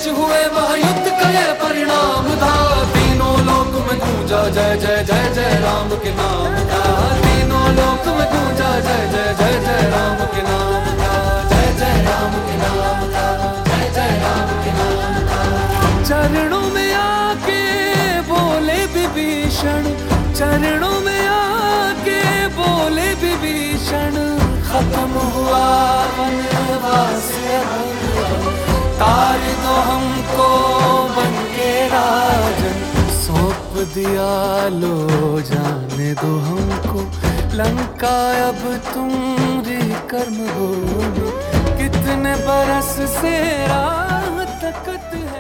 बीच हुए महायुद्ध का ये परिणाम था। तीनों लोक में गूंजा जय जय जय जय राम के नाम का। तीनों लोक में गूंजा जय जय जय जय राम के नाम का। जय जय राम के नाम का, जय जय राम के नाम का। चरणों में आके बोले विभीषण, चरणों में आके बोले विभीषण, खत्म हुआ वनवास, तार दो हमको बनके राजन, सौंप दिया लो जाने दो हमको लंका अब तुम्हारी कर्मभूमि। कितने बरस से राह तकत